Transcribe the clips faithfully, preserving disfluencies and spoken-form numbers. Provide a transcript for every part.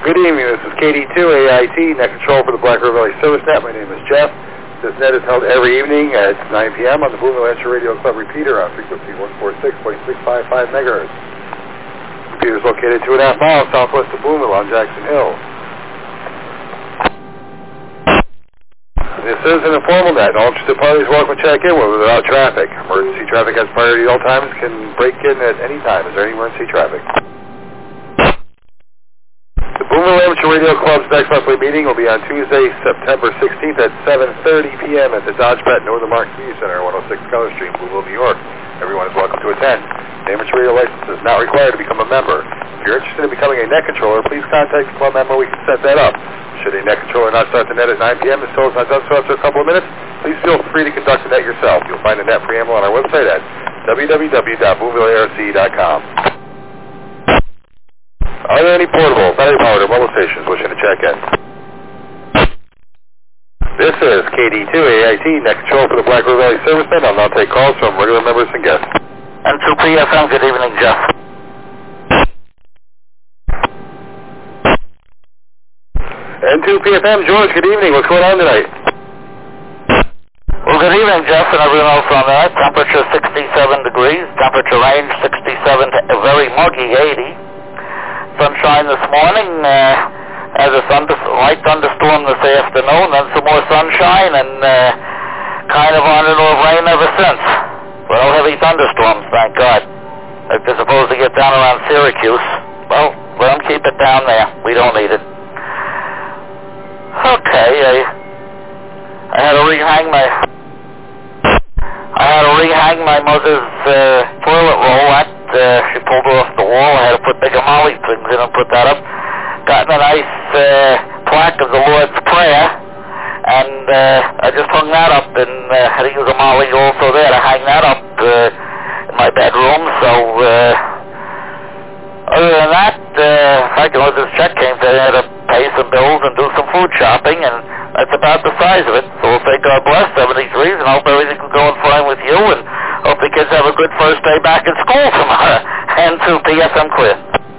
Good evening, this is K D two A I T, Net Control for the Black River Valley Service Net. My name is Jeff. This net is held every evening at nine p m on the Boonville Amateur Radio Club repeater on frequency one forty-six point six five five megahertz. The repeater is located two and a half miles southwest of Boonville on Jackson Hill. This is an informal net. All interested parties welcome to check in with or without traffic. Emergency traffic has priority at all times, can break in at any time. Is there any emergency traffic? The Boonville Amateur Radio Club's next monthly meeting will be on Tuesday, September sixteenth at seven thirty p m at the Dodge Pratt Northern Mark Community Center, one oh six Keller Street, Boonville, New York. Everyone is welcome to attend. The amateur radio license is not required to become a member. If you're interested in becoming a net controller, please contact the club member. We can set that up. Should a net controller not start the net at nine p m and still is not done so after a couple of minutes, please feel free to conduct the net yourself. You'll find the net preamble on our website at w w w dot boonville a r c dot com. Are there any portable, battery-powered, or mobile stations wishing to check in? This is K D two A I T, Net Control for the Black River Valley Servicemen. I'll now take calls from regular members and guests. N two P F M, good evening, Jeff. N two P F M, George, good evening. What's going on tonight? Well, good evening, Jeff, and everyone else on there. Temperature sixty-seven degrees, temperature range sixty-seven to a very muggy eighty. Sunshine this morning, uh, as a thunder, light thunderstorm this afternoon, then some more sunshine, and uh, kind of on and off rain ever since. Well, heavy thunderstorms, thank God. If they're supposed to get down around Syracuse, well, let them keep it down there. We don't need it. Okay, I, I had to rehang my, I had to rehang my mother's uh, toilet roll. Uh, she pulled her off the wall. I had to put bigger molly things in and put that up. Gotten a nice uh, plaque of the Lord's Prayer, and uh, I just hung that up, and uh, had to use a molly also there to hang that up uh, in my bedroom. So uh, other than that, uh, I can let this check came today. I had to pay some bills and do some food shopping, and that's about the size of it. So we'll say God bless, seventy-threes, and hope everything will go fine with you, and hope the kids have a good first day back at school tomorrow. N two P F M clear.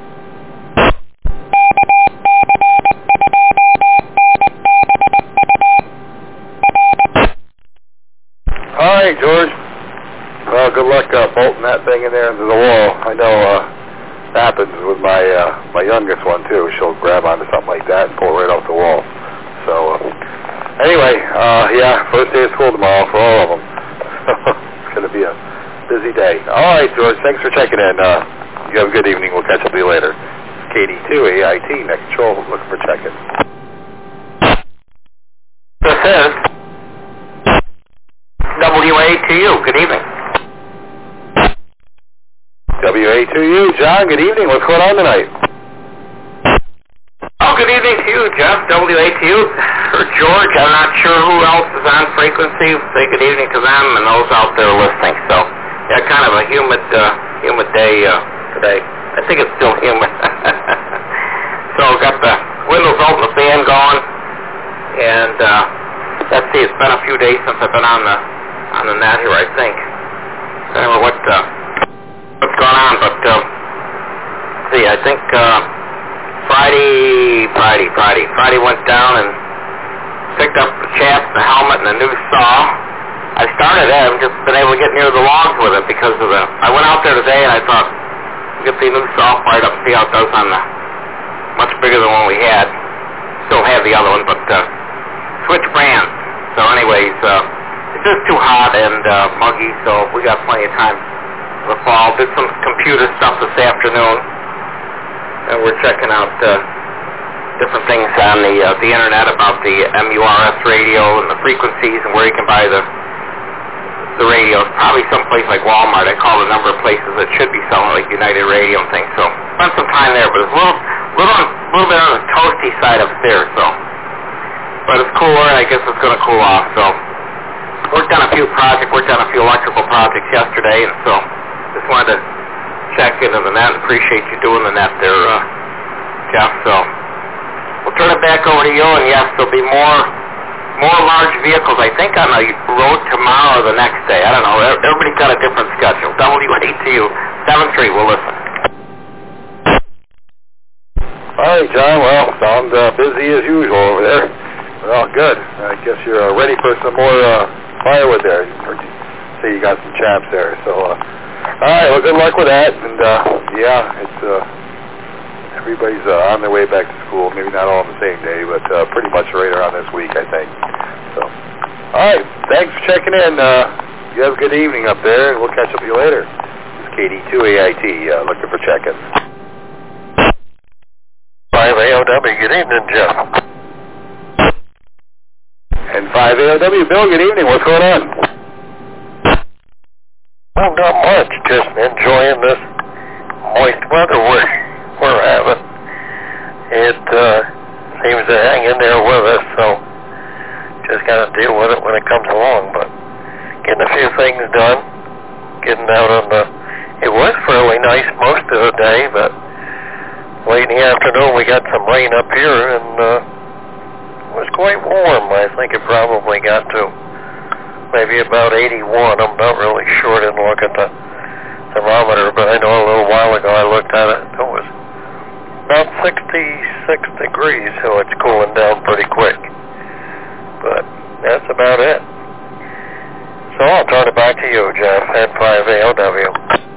All right, George. Well, good luck uh, bolting that thing in there into the wall. I know uh, that happens with my uh, my youngest one, too. She'll grab onto something like that and pull it right off the wall. So, uh, anyway, uh, yeah, first day of school tomorrow for all of them. It's going to be a busy day. All right, George, thanks for checking in. Uh, you have a good evening. We'll catch up with you later. K D two A I T, Net Control, looking for check-in. This is W A T U. Good evening. W A two U, John, good evening. What's going on tonight? Oh, good evening to you, Jeff. W A T U. Or George, I'm not sure who else is on frequency. Say good evening to them and those out there listening. So, yeah, kind of a humid, uh, humid day uh, today. I think it's still humid. So, got the windows open, the fan going, and uh, let's see, it's been a few days since I've been on the on the net here, I think. I don't know what uh, what's going on, but uh, let's see, I think uh, Friday, Friday, Friday, Friday went down and picked up the chaps, the helmet, and the new saw. I started it. I've just been able to get near the logs with it because of the... I went out there today and I thought, get the new saw fired up and see how it does on the... Much bigger than one we had. Still have the other one, but uh, switch brands. So anyways, uh, it's just too hot and uh, muggy, so we got plenty of time for the fall. Did some computer stuff this afternoon. And we're checking out... Uh, different things on the uh, the internet about the M U R S radio and the frequencies and where you can buy the the radios. Probably someplace like Walmart. I called a number of places that should be selling like United Radio and things. So spent some time there, but it's a little little little bit on the toasty side upstairs. So, but it's cooler, and I guess it's going to cool off. So worked on a few projects. Worked on a few electrical projects yesterday, and so just wanted to check into the net. Appreciate you doing the net there, uh, Jeff. So. We'll turn it back over to you, and yes, there'll be more more large vehicles, I think, on the road tomorrow or the next day. I don't know. Everybody's got a different schedule. W A T U, seven three, we'll listen. All right, John. Well, sound uh, busy as usual over there. Well, good. I guess you're uh, ready for some more uh, firewood there. Or say you got some chaps there. So, uh, all right. Well, good luck with that. And uh, yeah, it's uh, everybody's uh, on their way back to school. Maybe not all on the same day, but uh, pretty much right around this week, I think. So, all right. Thanks for checking in. Uh, you have a good evening up there, and we'll catch up with you later. This is K D two A I T uh, looking for check-ins. five A O W, good evening, Jeff. And five A O W, Bill, good evening. What's going on? Oh, not much. Just enjoying this moist weather we're, we're having. It uh, seems to hang in there with us, so just got to deal with it when it comes along. But getting a few things done, getting out on the... It was fairly nice most of the day, but late in the afternoon we got some rain up here, and uh, it was quite warm. I think it probably got to maybe about eighty-one. I'm not really sure. I didn't look at the thermometer, but I know a little while ago I looked at it. It was about sixty-six degrees, so it's cooling down pretty quick. But that's about it. So I'll turn it back to you, Jeff, at five A O W.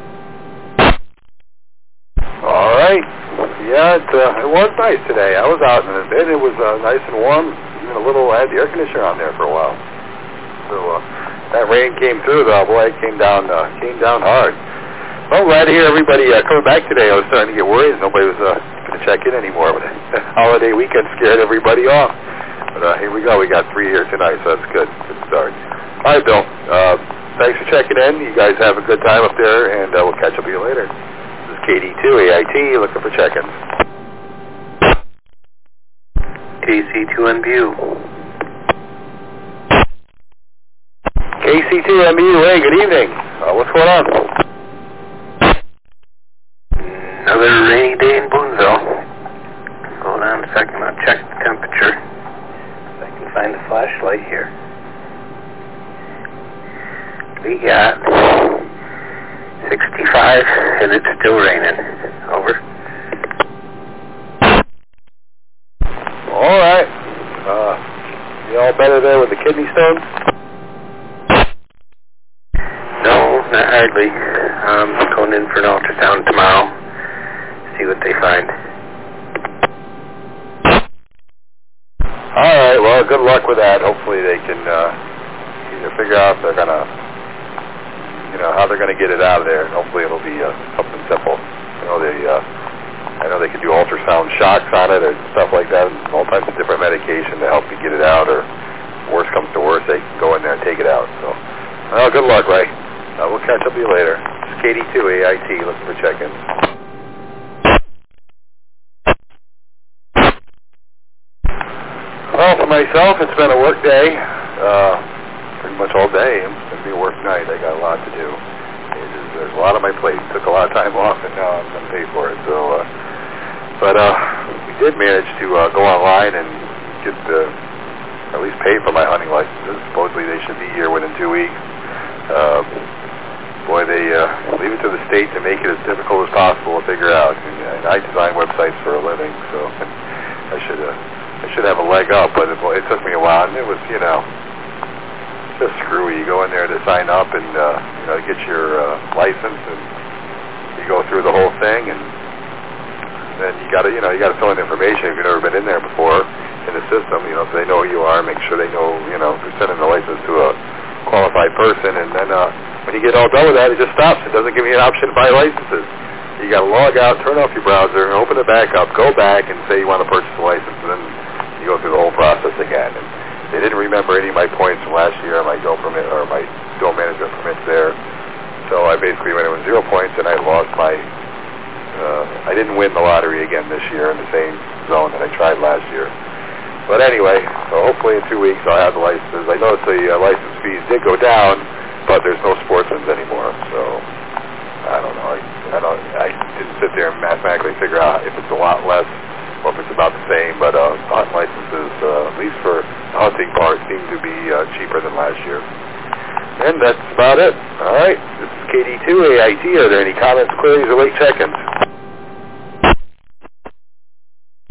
All right. Yeah, it, uh, it was nice today. I was out in it, and it was uh, nice and warm. Even a little, I had the air conditioner on there for a while. So uh, that rain came through, though. Boy, it came down, uh, came down hard. Well, glad to hear everybody uh, coming back today. I was starting to get worried. Nobody was uh, going to check in anymore. But the holiday weekend scared everybody off. But uh, here we go. We got three here tonight, so that's good. Good start. All right, Bill. Uh, thanks for checking in. You guys have a good time up there, and uh, we'll catch up with you later. K D two A I T, looking for check-ins. K C two N B U. K C two N B U, hey, good evening. Uh, what's going on? Another rainy day in Boonville. Hold on a second, I'll check the temperature. If I can find the flashlight here. We got sixty-five, and it's still raining. Over. All right. Uh, you all better there with the kidney stones? No, not hardly. I'm going in for an ultrasound tomorrow. See what they find. All right. Well, good luck with that. Hopefully they can uh, either figure out if they're going to you know, how they're going to get it out of there. Hopefully it'll be uh, something simple. You know, they, uh, I know they can do ultrasound shocks on it or stuff like that, and all types of different medication to help you get it out, or worst comes to worst, they can go in there and take it out. So, well, good luck, Ray. Uh, we'll catch up with you later. It's K D two A I T, looking for check-ins. Well, for myself, it's been a work day. Uh, pretty much all day. It's going to be a work night. I got a lot to do. It is, there's a lot on my plate. Took a lot of time off, and now I'm going to pay for it. So, uh, but uh, we did manage to uh, go online and get the, at least pay for my hunting licenses. Supposedly they should be here within two weeks. Uh, boy, they uh, leave it to the state to make it as difficult as possible to figure out. And, and I design websites for a living, so I should uh, I should have a leg up. But it, it took me a while, and it was, you know, just screwy. You go in there to sign up and uh, you know, get your uh, license, and you go through the whole thing, and then you got to, you know, you got to fill in information if you've never been in there before in the system. You know, so they know who you are. Make sure they know, you know, you're sending the license to a qualified person, and then uh, when you get all done with that, it just stops. It doesn't give you an option to buy licenses. You got to log out, turn off your browser, and open it back up, go back, and say you want to purchase a license, and then you go through the whole process again. And they didn't remember any of my points from last year, my Go permit or my Go management permits there. So I basically went in with zero points, and I lost my. Uh, I didn't win the lottery again this year in the same zone that I tried last year. But anyway, so hopefully in two weeks I'll have the licenses. I noticed the uh, license fees did go down, but there's no sportsmen's anymore. So I don't know. I, I don't. I didn't sit there and mathematically figure out if it's a lot less or if it's about the same. But uh, hunting licenses, uh, at least for the hunting part, seem to be uh, cheaper than last year. And that's about it. All right. This is K D two A I T. Are there any comments, queries, or late check-ins?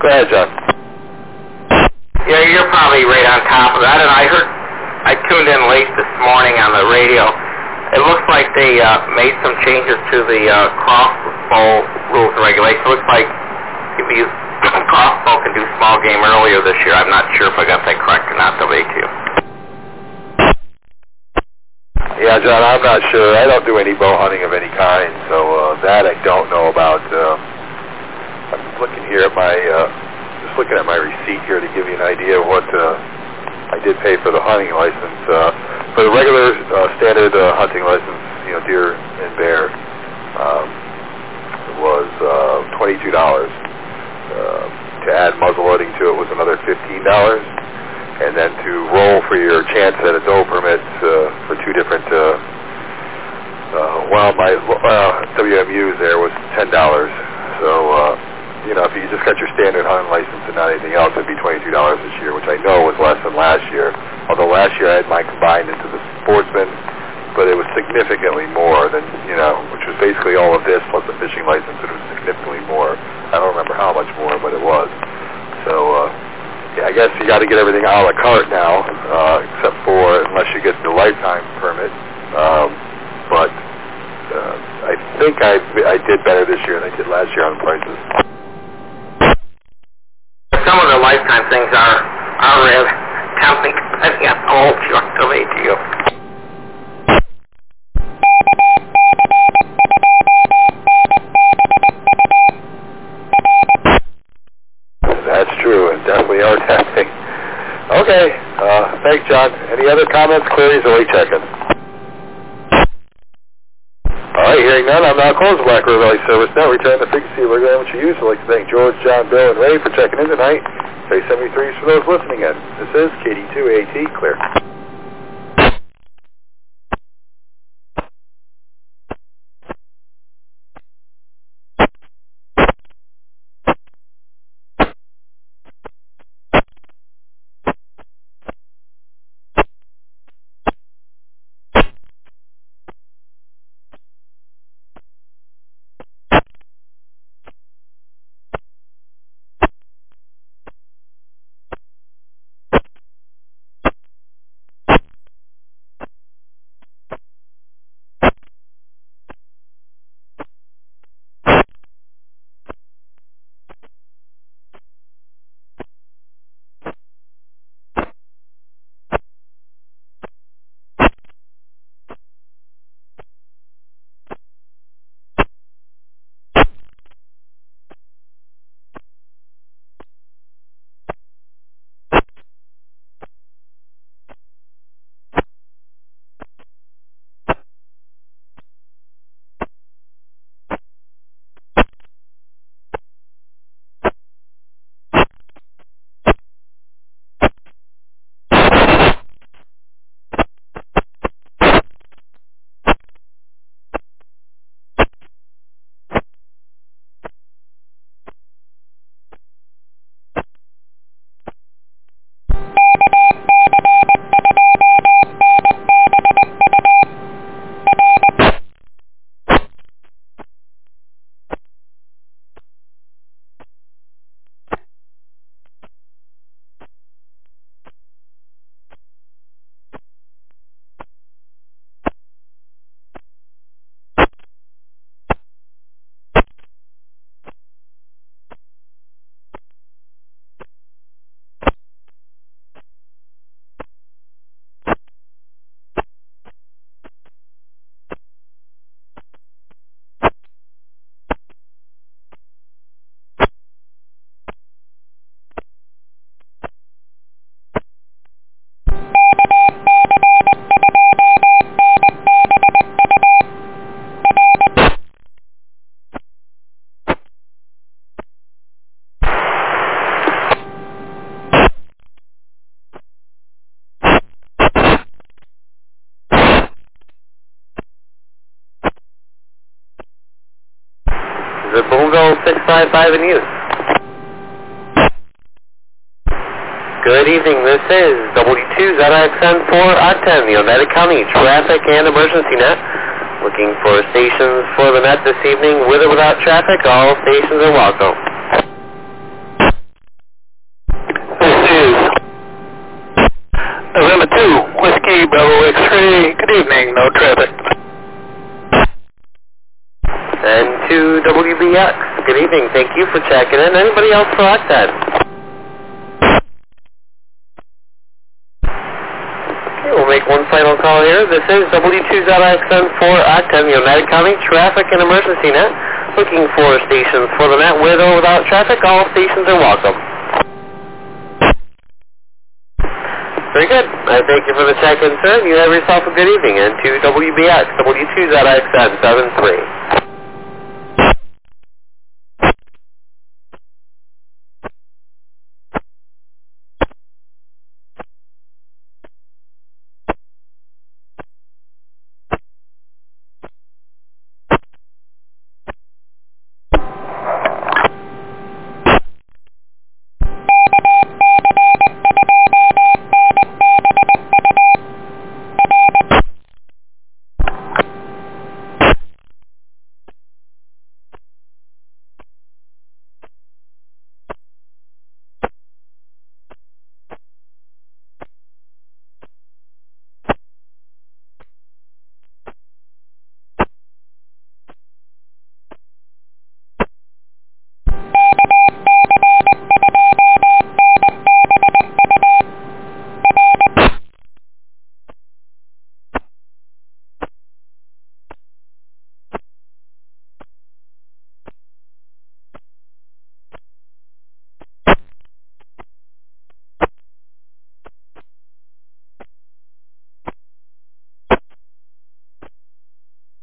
Go ahead, John. Yeah, you're probably right on top of that. And I heard, I tuned in late this morning on the radio. It looks like they uh, made some changes to the uh, crossbow rules and regulations. It looks like if you crossbow can do small game earlier this year. I'm not sure if I got that correct or not, W A T U. Yeah, John, I'm not sure. I don't do any bow hunting of any kind, so uh, that I don't know about. Uh, I'm looking here at my, uh, just looking at my receipt here to give you an idea of what uh, I did pay for the hunting license. Uh, for the regular uh, standard uh, hunting license, you know, deer and bear, um, it was uh, twenty-two dollars. Uh, to add muzzle loading to it was another fifteen dollars. And then to roll for your chance at a doe permit uh, for two different, uh, uh, well, my uh, W M Us there was ten dollars. So, uh, you know, if you just got your standard hunting license and not anything else, it'd be twenty-two dollars this year, which I know was less than last year. Although last year I had mine combined into the sportsman, but it was significantly more than, you know, which was basically all of this plus the fishing license, it was significantly more. I don't remember how much more, but it was. So, uh, yeah, I guess you got to get everything a la carte now, uh, except for unless you get the lifetime permit. Um, but uh, I think I I did better this year than I did last year on prices. Some of the lifetime things are are really tempting, depending on how old you are, W A T U. That's true, and definitely are testing. Okay, uh, thanks, John. Any other comments, queries, or late check-in? All right, hearing none, I'm now closed Black River Valley Service now. Return the frequency of regular amateur use. I'd like to thank George, John, Bill, and Ray for checking in tonight. Say seventy-threes for those listening in. This is K D two A T, clear. The Boonville six five five in use. Good evening, this is W two Z X N four O ten, the Oneida County Traffic and Emergency Net. Looking for stations for the net this evening, with or without traffic, all stations are welcome. Hey, good evening, no traffic. And to W B X, good evening, thank you for checking in. Anybody else for Octane? Okay, we'll make one final call here. This is W two Z I X N for Octane, United County Traffic and Emergency Net. Looking for stations for the net with or without traffic. All stations are welcome. Very good. I thank you for the check-in, sir. You have yourself a good evening. And to W B X, W two Z I X N seven three.